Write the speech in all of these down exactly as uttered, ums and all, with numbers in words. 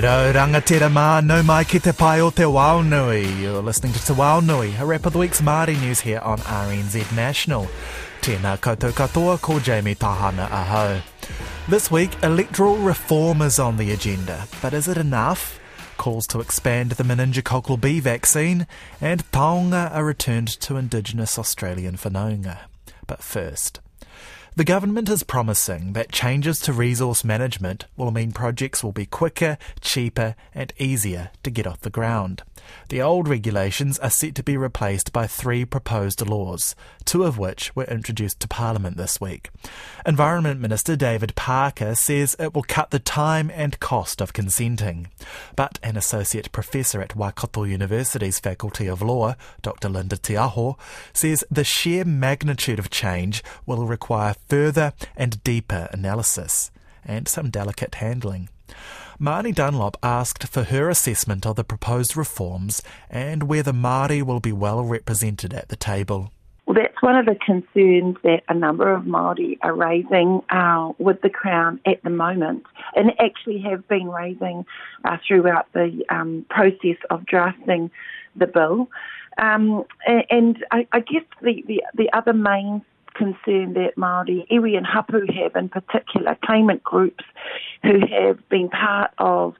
Iro rangatira mā, no mai ki te pai o te Waunui. You're listening to Te Waunui, a wrap of the week's Māori news here on R N Z National. Tēnā koutou katoa, ko Jamie Tahana aho. This week, electoral reform is on the agenda, but is it enough? Calls to expand the meningococcal B vaccine, and taonga are returned to Indigenous Australian whanaunga. But first, the government is promising that changes to resource management will mean projects will be quicker, cheaper and easier to get off the ground. The old regulations are set to be replaced by three proposed laws, two of which were introduced to Parliament this week. Environment Minister David Parker says it will cut the time and cost of consenting. But an Associate Professor at Waikato University's Faculty of Law, Doctor Linda Te Aho, says the sheer magnitude of change will require further and deeper analysis and some delicate handling. Marnie Dunlop asked for her assessment of the proposed reforms and whether Māori will be well represented at the table. Well, that's one of the concerns that a number of Māori are raising uh, with the Crown at the moment, and actually have been raising uh, throughout the um, process of drafting the bill. Um, and I, I guess the, the, the other main concern that Māori, iwi and hapu have in particular, claimant groups who have been part of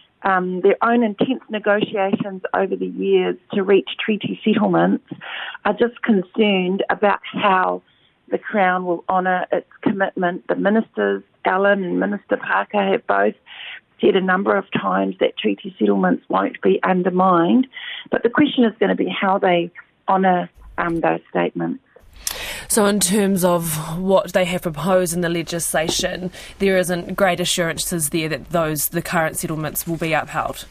um, their own intense negotiations over the years to reach treaty settlements, are just concerned about how the Crown will honour its commitment. The ministers, Allan and Minister Parker, have both said a number of times that treaty settlements won't be undermined, but the question is going to be how they honour um, those statements. So in terms of what they have proposed in the legislation, there isn't great assurances there that those the current settlements will be upheld?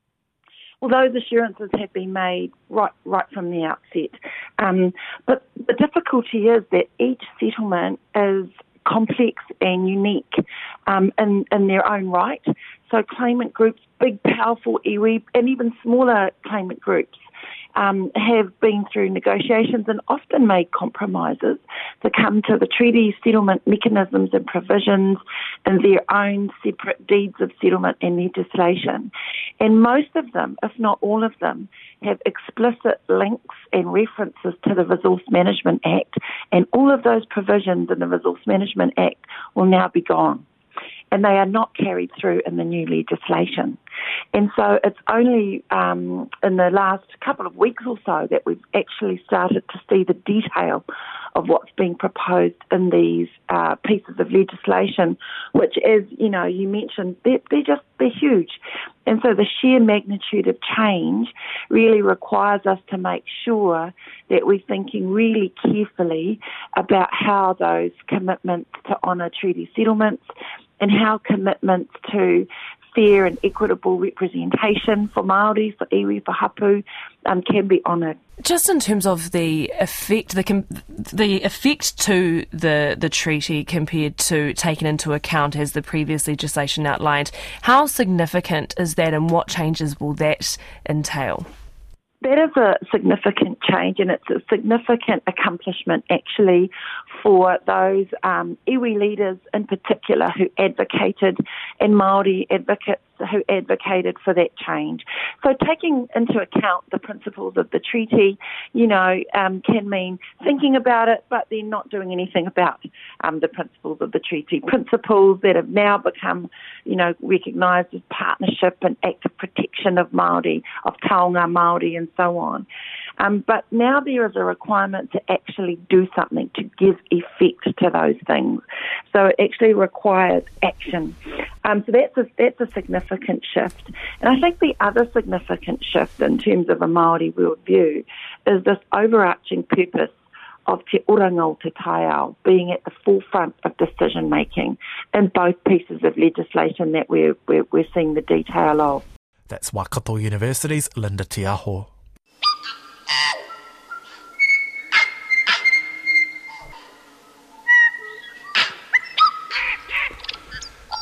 Well, those assurances have been made right right from the outset. Um, but the difficulty is that each settlement is complex and unique um, in, in their own right. So claimant groups, big, powerful iwi, and even smaller claimant groups, Um, have been through negotiations and often made compromises to come to the treaty settlement mechanisms and provisions and their own separate deeds of settlement and legislation. And most of them, if not all of them, have explicit links and references to the Resource Management Act, and all of those provisions in the Resource Management Act will now be gone. And they are not carried through in the new legislation. And so it's only um, in the last couple of weeks or so that we've actually started to see the detail of what's being proposed in these uh, pieces of legislation, which, as you know, you mentioned, they're, they're just they're huge. And so the sheer magnitude of change really requires us to make sure that we're thinking really carefully about how those commitments to honour treaty settlements and how commitments to fair and equitable representation for Māori, for iwi, for hapu, um, can be honoured. Just in terms of the effect, the com- the effect to the the treaty compared to taken into account as the previous legislation outlined, how significant is that, and what changes will that entail? That is a significant change, and it's a significant accomplishment actually for those um, iwi leaders in particular who advocated, and Māori advocates who advocated for that change. So taking into account the principles of the treaty, you know, um, can mean thinking about it, but then not doing anything about um, the principles of the treaty. Principles that have now become, you know, recognised as partnership and active protection of Māori, of taonga Māori and so on. Um, but now there is a requirement to actually do something, to give effect to those things. So it actually requires action. Um, so that's a, that's a significant shift. And I think the other significant shift in terms of a Māori worldview is this overarching purpose of Te Oranga o Te Taiao being at the forefront of decision making in both pieces of legislation that we're, we're, we're seeing the detail of. That's Waikato University's Linda Te Aho.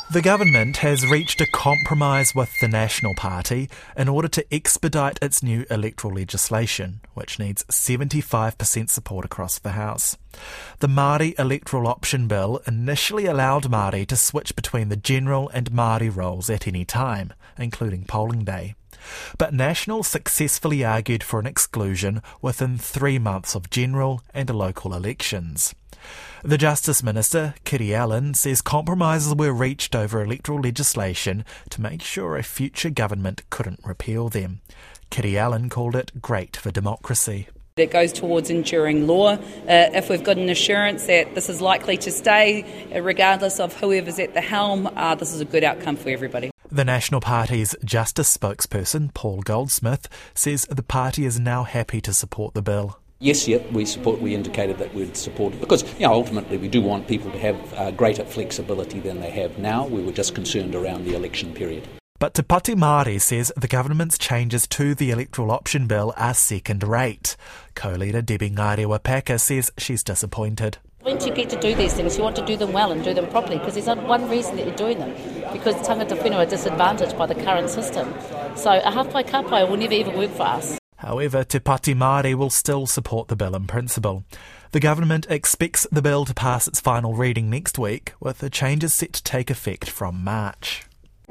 The government has reached a compromise with the National Party in order to expedite its new electoral legislation, which needs seventy-five percent support across the House. The Māori Electoral Option Bill initially allowed Māori to switch between the general and Māori roles at any time, including polling day. But National successfully argued for an exclusion within three months of general and local elections. The Justice Minister, Kiri Allan, says compromises were reached over electoral legislation to make sure a future government couldn't repeal them. Kiri Allan called it great for democracy. It goes towards enduring law. Uh, if we've got an assurance that this is likely to stay, uh, regardless of whoever's at the helm, uh, this is a good outcome for everybody. The National Party's Justice spokesperson, Paul Goldsmith, says the party is now happy to support the bill. Yes, yeah, we support. We indicated that we'd support it because, you know, ultimately we do want people to have uh, greater flexibility than they have now. We were just concerned around the election period. But Te Pati Māori says the government's changes to the electoral option bill are second-rate. Co-leader Debbie Ngarewa-Packer says she's disappointed. When you get to do these things, you want to do them well and do them properly, because there's not one reason that you're doing them, because tangata whenua are disadvantaged by the current system. So a hawhai kapai will never ever work for us. However, Te Pati Māori will still support the bill in principle. The government expects the bill to pass its final reading next week, with the changes set to take effect from March.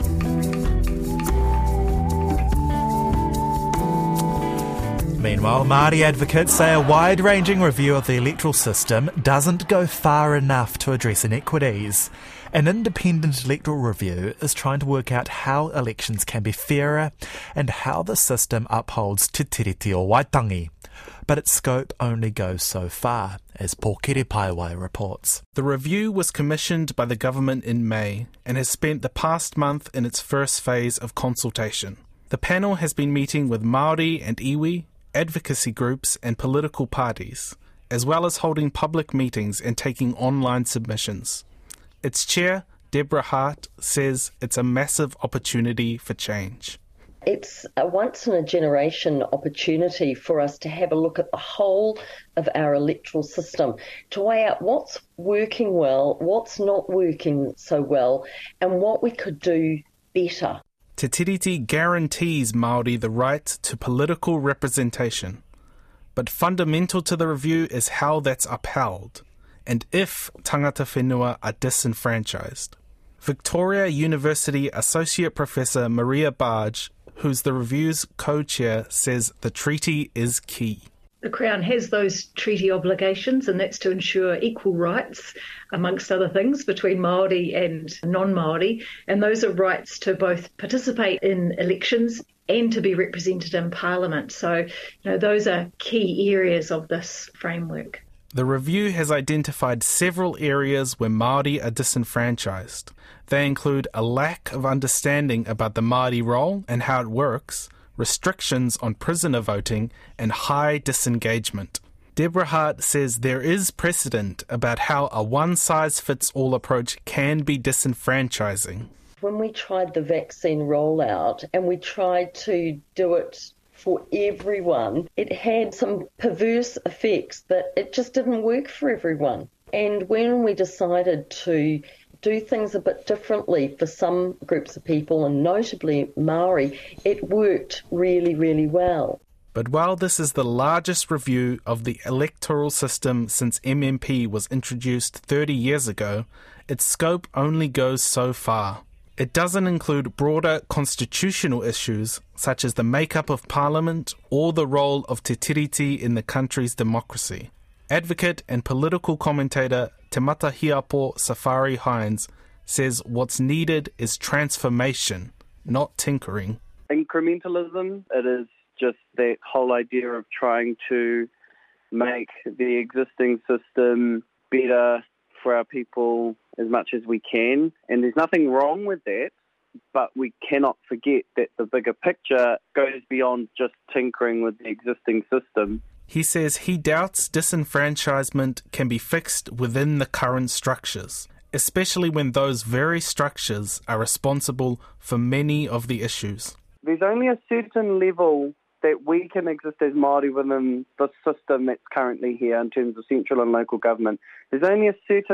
Meanwhile, Māori advocates say a wide-ranging review of the electoral system doesn't go far enough to address inequities. An independent electoral review is trying to work out how elections can be fairer and how the system upholds Te Tiriti o Waitangi. But its scope only goes so far, as Pōkere Paiwai reports. The review was commissioned by the government in May and has spent the past month in its first phase of consultation. The panel has been meeting with Māori and iwi, advocacy groups and political parties, as well as holding public meetings and taking online submissions. Its chair, Deborah Hart, says it's a massive opportunity for change. It's a once-in-a-generation opportunity for us to have a look at the whole of our electoral system, to weigh out what's working well, what's not working so well, and what we could do better. Te Tiriti guarantees Māori the right to political representation, but fundamental to the review is how that's upheld, and if tangata whenua are disenfranchised. Victoria University Associate Professor Maria Barge, who's the review's co-chair, says the treaty is key. The Crown has those treaty obligations, and that's to ensure equal rights, amongst other things, between Māori and non-Māori, and those are rights to both participate in elections and to be represented in Parliament. So, you know, those are key areas of this framework. The review has identified several areas where Māori are disenfranchised. They include a lack of understanding about the Māori role and how it works, restrictions on prisoner voting, and high disengagement. Deborah Hart says there is precedent about how a one-size-fits-all approach can be disenfranchising. When we tried the vaccine rollout and we tried to do it for everyone, it had some perverse effects that it just didn't work for everyone. And when we decided to do things a bit differently for some groups of people, and notably Māori, it worked really, really well. But while this is the largest review of the electoral system since M M P was introduced thirty years ago, its scope only goes so far. It doesn't include broader constitutional issues such as the makeup of Parliament or the role of Te Tiriti in the country's democracy. Advocate and political commentator Te Matahiapo Safari Hines says what's needed is transformation, not tinkering. Incrementalism, it is just that whole idea of trying to make the existing system better for our people as much as we can. And there's nothing wrong with that, but we cannot forget that the bigger picture goes beyond just tinkering with the existing system. He says he doubts disenfranchisement can be fixed within the current structures, especially when those very structures are responsible for many of the issues. There's only a certain level that we can exist as Māori within the system that's currently here in terms of central and local government. There's only a certain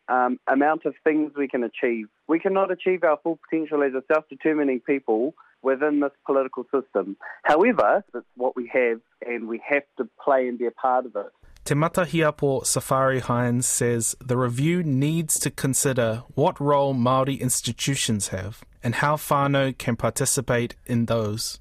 um, amount of things we can achieve. We cannot achieve our full potential as a self-determining people within this political system. However, it's what we have, and we have to play and be a part of it. Te Matahiapo Safari Hines says the review needs to consider what role Māori institutions have and how whānau can participate in those.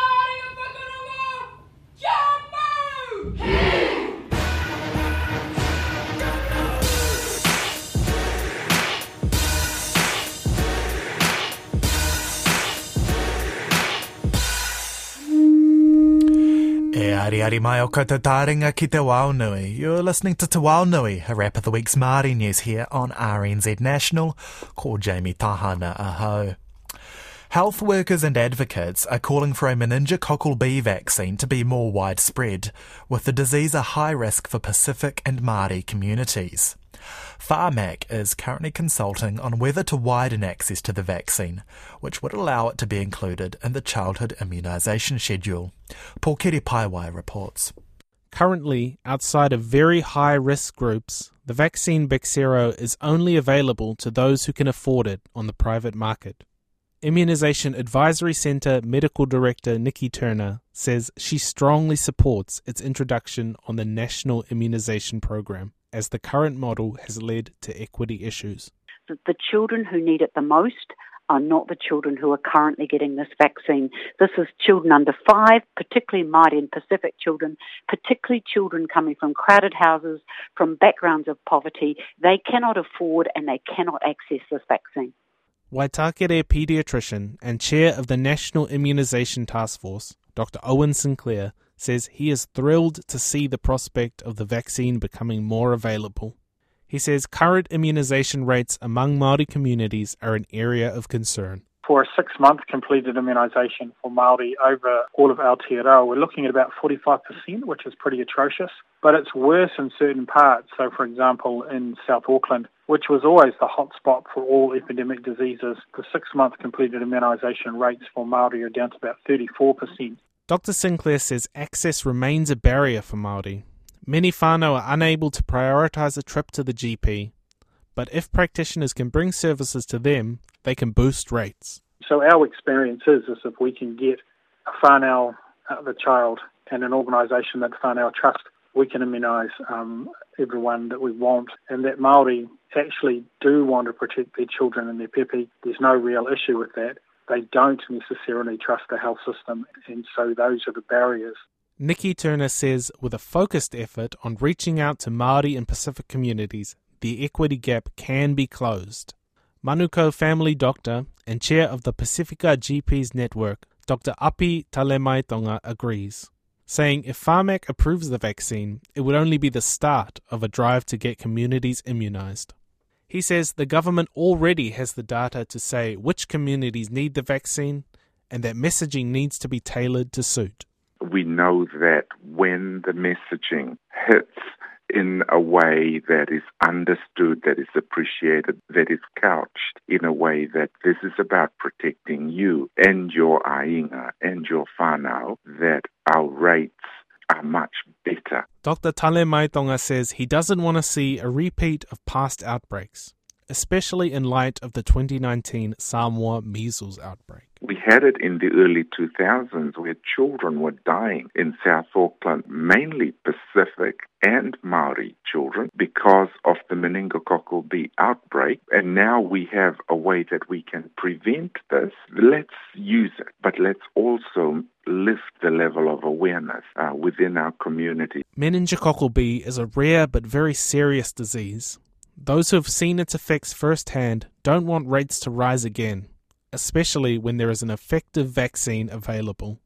E ari ari mai o koutou tāringa ki te Waunui. You're listening to Te Waunui, a wrap of the week's Māori news here on R N Z National. Ko Jamie Tahana aho. Health workers and advocates are calling for a meningococcal B vaccine to be more widespread, with the disease a high risk for Pacific and Māori communities. Pharmac is currently consulting on whether to widen access to the vaccine, which would allow it to be included in the childhood immunisation schedule. Paul Kiripaiwai reports. Currently, outside of very high-risk groups, the vaccine Bexsero is only available to those who can afford it on the private market. Immunisation Advisory Centre Medical Director Nikki Turner says she strongly supports its introduction on the National Immunisation Programme, as the current model has led to equity issues. The children who need it the most are not the children who are currently getting this vaccine. This is children under five, particularly Māori and Pacific children, particularly children coming from crowded houses, from backgrounds of poverty. They cannot afford and they cannot access this vaccine. Waitakere paediatrician and chair of the National Immunisation Task Force, Doctor Owen Sinclair, says he is thrilled to see the prospect of the vaccine becoming more available. He says current immunisation rates among Māori communities are an area of concern. For a six-month completed immunisation for Māori over all of Aotearoa, we're looking at about forty-five percent, which is pretty atrocious. But it's worse in certain parts. So, for example, in South Auckland, which was always the hotspot for all epidemic diseases, the six-month completed immunisation rates for Māori are down to about thirty-four percent. Doctor Sinclair says access remains a barrier for Māori. Many whānau are unable to prioritise a trip to the G P, but if practitioners can bring services to them, they can boost rates. So our experience is, is if we can get a whānau, uh, the child, and an organisation that whānau trust, we can immunise um, everyone that we want, and that Māori actually do want to protect their children and their pepe. There's no real issue with that. They don't necessarily trust the health system, and so those are the barriers. Nikki Turner says with a focused effort on reaching out to Māori and Pacific communities, the equity gap can be closed. Manukau family doctor and chair of the Pacifica G Ps network, Doctor Api Talemaitonga, agrees, saying if Pharmac approves the vaccine, it would only be the start of a drive to get communities immunised. He says the government already has the data to say which communities need the vaccine and that messaging needs to be tailored to suit. We know that when the messaging hits in a way that is understood, that is appreciated, that is couched in a way that this is about protecting you and your ainga and your whānau, that our rates are much better. Doctor Tale Maitonga says he doesn't want to see a repeat of past outbreaks, especially in light of the twenty nineteen Samoa measles outbreak. We had it in the early two thousands where children were dying in South Auckland, mainly Pacific and Māori children, because of the meningococcal B outbreak. And now we have a way that we can prevent this. Let's use it, but let's also lift the level of awareness uh, within our community. Meningococcal B is a rare but very serious disease. Those who have seen its effects firsthand don't want rates to rise again, especially when there is an effective vaccine available.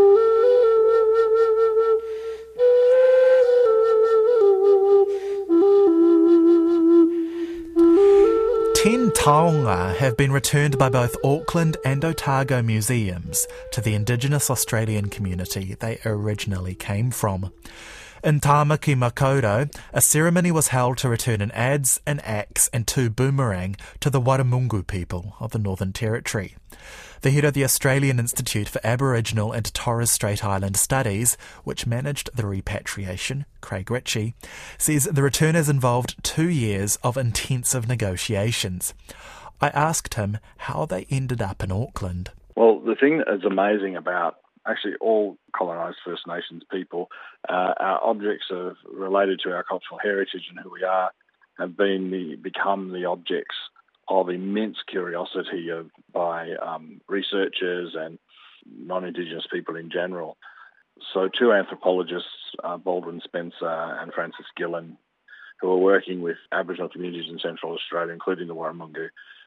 Ten taonga have been returned by both Auckland and Otago museums to the Indigenous Australian community they originally came from. In Tāmaki Makaurau, a ceremony was held to return an adze, an axe and two boomerang to the Waramungu people of the Northern Territory. The head of the Australian Institute for Aboriginal and Torres Strait Island Studies, which managed the repatriation, Craig Ritchie, says the return has involved two years of intensive negotiations. I asked him how they ended up in Auckland. Well, the thing that is amazing about actually all colonised First Nations people, uh, our objects are related to our cultural heritage and who we are, have been the, become the objects of immense curiosity of, by um, researchers and non-Indigenous people in general. So two anthropologists, uh, Baldwin Spencer and Francis Gillen, who are working with Aboriginal communities in Central Australia, including the Waramungu,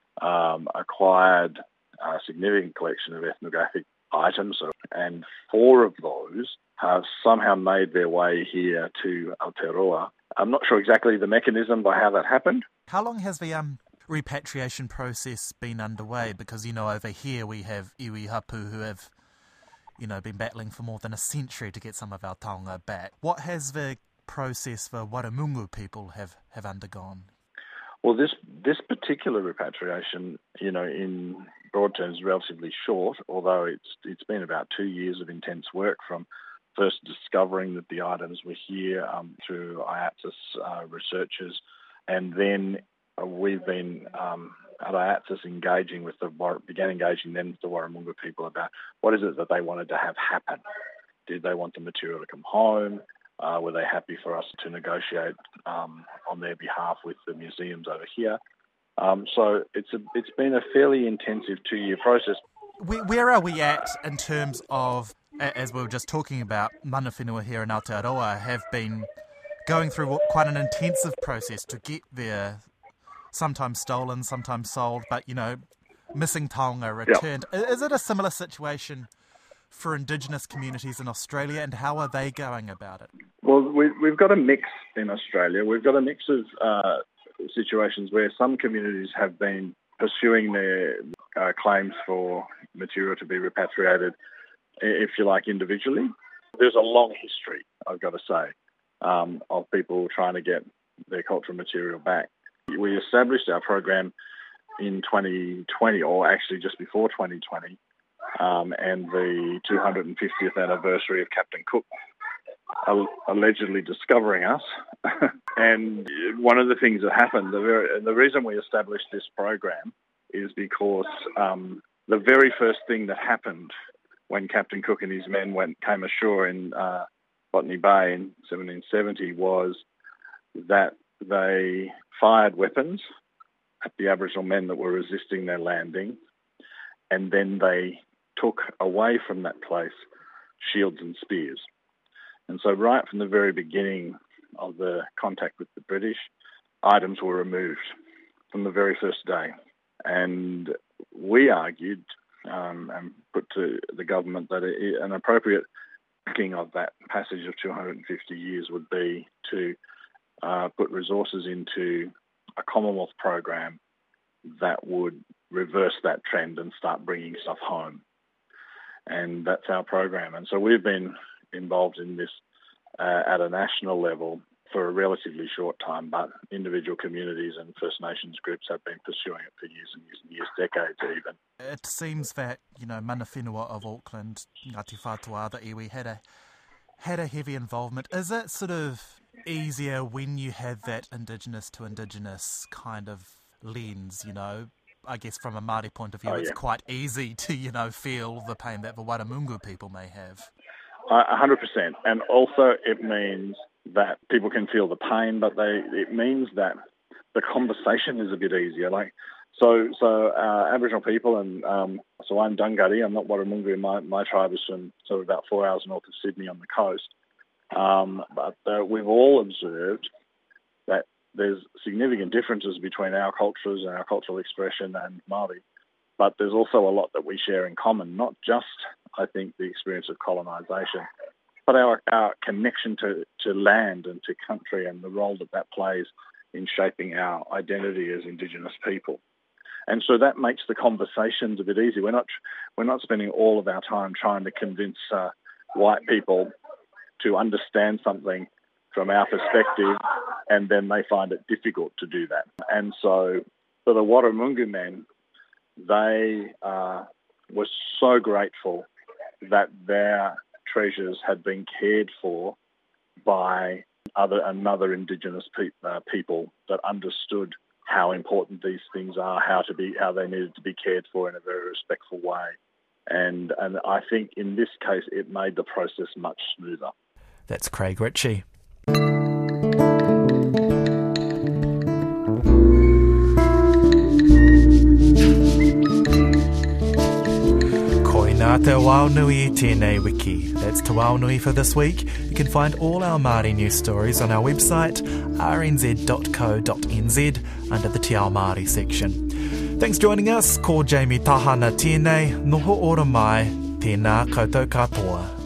um, acquired a significant collection of ethnographic items, and four of those have somehow made their way here to Aotearoa. I'm not sure exactly the mechanism by how that happened. How long has the um, repatriation process been underway? Because, you know, over here we have iwi hapu who have, you know, been battling for more than a century to get some of our taonga back. What has the process for Waramungu people have, have undergone? Well, this this particular repatriation, you know, in broad terms, is relatively short, although it's it's been about two years of intense work from first discovering that the items were here um, through I A T S uh, researchers, and then uh, we've been um, at I A T S engaging with the began engaging then with the Waramungu people about what is it that they wanted to have happen. Did they want the material to come home? Uh, were they happy for us to negotiate um, on their behalf with the museums over here? Um, so it's a, it's been a fairly intensive two-year process. Where, where are we at in terms of, as we were just talking about, mana whenua here in Aotearoa have been going through quite an intensive process to get their sometimes stolen, sometimes sold, but, you know, missing taonga returned. Yep. Is it a similar situation for Indigenous communities in Australia, and how are they going about it? Well, we, we've got a mix in Australia. We've got a mix of uh, situations where some communities have been pursuing their uh, claims for material to be repatriated, if you like, individually. There's a long history, I've got to say, um, of people trying to get their cultural material back. We established our program in twenty twenty, or actually just before twenty twenty, Um, and the two hundred fiftieth anniversary of Captain Cook allegedly discovering us. And one of the things that happened, the, very, the reason we established this program is because um, the very first thing that happened when Captain Cook and his men went came ashore in uh, Botany Bay in seventeen seventy was that they fired weapons at the Aboriginal men that were resisting their landing, and then they took away from that place shields and spears. And so right from the very beginning of the contact with the British, items were removed from the very first day. And we argued um, and put to the government that it, an appropriate backing of that passage of two hundred fifty years would be to uh, put resources into a Commonwealth program that would reverse that trend and start bringing stuff home. And that's our program. And so we've been involved in this uh, at a national level for a relatively short time, but individual communities and First Nations groups have been pursuing it for years and years and years, decades even. It seems that, you know, mana whenua of Auckland, Ngāti Whātua, the iwi, had a, had a heavy involvement. Is it sort of easier when you have that Indigenous to Indigenous kind of lens, you know? I guess from a Māori point of view, oh, yeah. It's quite easy to, you know, feel the pain that the Waramungu people may have. A hundred percent. And also it means that people can feel the pain, but they it means that the conversation is a bit easier. Like, so so uh, Aboriginal people, and um, so I'm Dungari, I'm not Waramungu, my, my tribe is from sort of about four hours north of Sydney on the coast. Um, but uh, we've all observed that there's significant differences between our cultures and our cultural expression and Māori, but there's also a lot that we share in common, not just, I think, the experience of colonisation, but our, our connection to, to land and to country and the role that that plays in shaping our identity as Indigenous people. And so that makes the conversations a bit easier. We're not, we're not spending all of our time trying to convince uh, white people to understand something from our perspective, and then they find it difficult to do that. And so for the Warramungu men, they uh, were so grateful that their treasures had been cared for by other another Indigenous pe- uh, people that understood how important these things are, how to be, how they needed to be cared for in a very respectful way. And and I think in this case it made the process much smoother. That's Craig Ritchie. Nā te Waunui i tēnei wiki. That's Te Waunui for this week. You can find all our Māori news stories on our website, r n z dot co dot n z, under the Te Ao Māori section. Thanks for joining us. Ko Jamie Tahana tēnei, noho ora mai, tēnā koutou katoa.